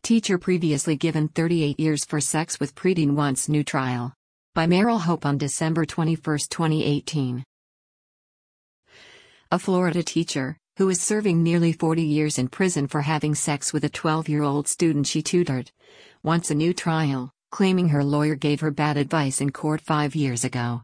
Teacher previously given 38 years for sex with preteen wants new trial. By Meryl Hope on December 21, 2018. A Florida teacher, who is serving nearly 40 years in prison for having sex with a 12-year-old student she tutored, wants a new trial, claiming her lawyer gave her bad advice in court 5 years ago.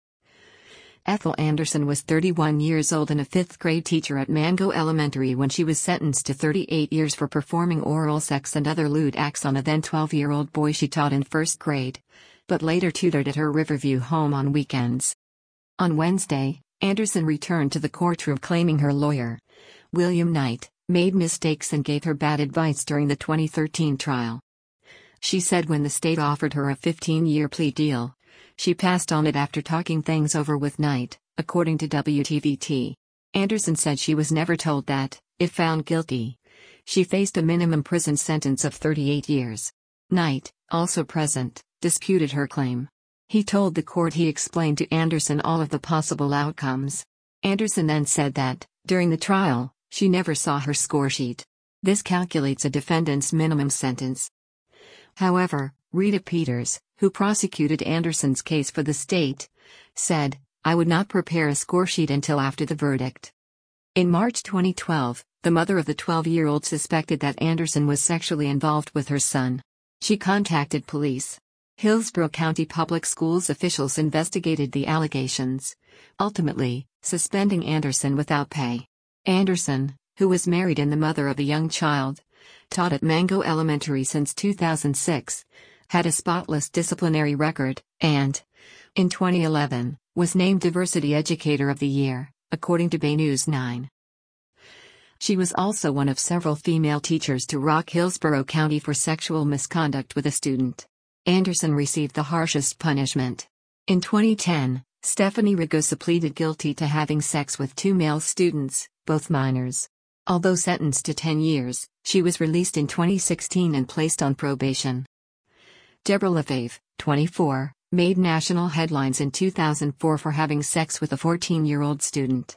Ethel Anderson was 31 years old and a 5th grade teacher at Mango Elementary when she was sentenced to 38 years for performing oral sex and other lewd acts on a then 12-year-old boy she taught in 1st grade, but later tutored at her Riverview home on weekends. On Wednesday, Anderson returned to the courtroom claiming her lawyer, William Knight, made mistakes and gave her bad advice during the 2013 trial. She said when the state offered her a 15-year plea deal, she passed on it after talking things over with Knight, according to WTVT. Anderson said she was never told that, if found guilty, she faced a minimum prison sentence of 38 years. Knight, also present, disputed her claim. He told the court he explained to Anderson all of the possible outcomes. Anderson then said that, during the trial, she never saw her score sheet. This calculates a defendant's minimum sentence. However, Rita Peters, who prosecuted Anderson's case for the state, said, "I would not prepare a score sheet until after the verdict." In March 2012, the mother of the 12-year-old suspected that Anderson was sexually involved with her son. She contacted police. Hillsborough County Public Schools officials investigated the allegations, ultimately suspending Anderson without pay. Anderson, who was married and the mother of a young child, taught at Mango Elementary since 2006, had a spotless disciplinary record, and, in 2011, was named Diversity Educator of the Year, according to Bay News 9. She was also one of several female teachers to rock Hillsborough County for sexual misconduct with a student. Anderson received the harshest punishment. In 2010, Stephanie Ragusa pleaded guilty to having sex with 2 male students, both minors. Although sentenced to 10 years, she was released in 2016 and placed on probation. Deborah Lefebvre, 24, made national headlines in 2004 for having sex with a 14-year-old student.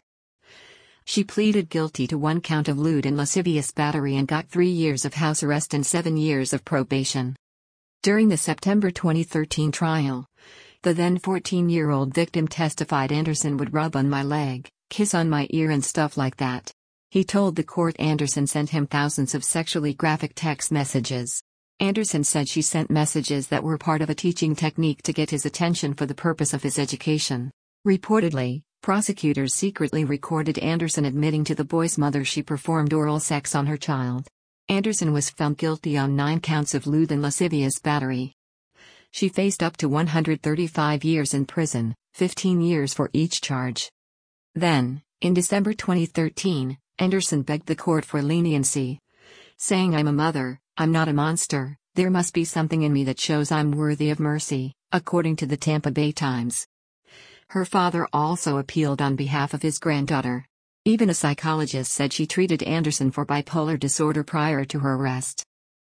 She pleaded guilty to 1 count of lewd and lascivious battery and got 3 years of house arrest and 7 years of probation. During the September 2013 trial, the then 14-year-old victim testified Anderson would rub on my leg, kiss on my ear and stuff like that. He told the court Anderson sent him thousands of sexually graphic text messages. Anderson said she sent messages that were part of a teaching technique to get his attention for the purpose of his education. Reportedly, prosecutors secretly recorded Anderson admitting to the boy's mother she performed oral sex on her child. Anderson was found guilty on 9 counts of lewd and lascivious battery. She faced up to 135 years in prison, 15 years for each charge. Then, in December 2013, Anderson begged the court for leniency, saying, "I'm a mother, I'm not a monster, there must be something in me that shows I'm worthy of mercy," according to the Tampa Bay Times. Her father also appealed on behalf of his granddaughter. Even a psychologist said she treated Anderson for bipolar disorder prior to her arrest.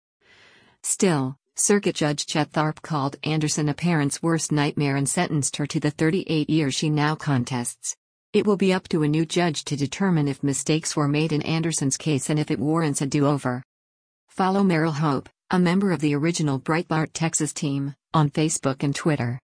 Still, Circuit Judge Chet Tharp called Anderson a parent's worst nightmare and sentenced her to the 38 years she now contests. It will be up to a new judge to determine if mistakes were made in Anderson's case and if it warrants a do-over. Follow Meryl Hope, a member of the original Breitbart Texas team, on Facebook and Twitter.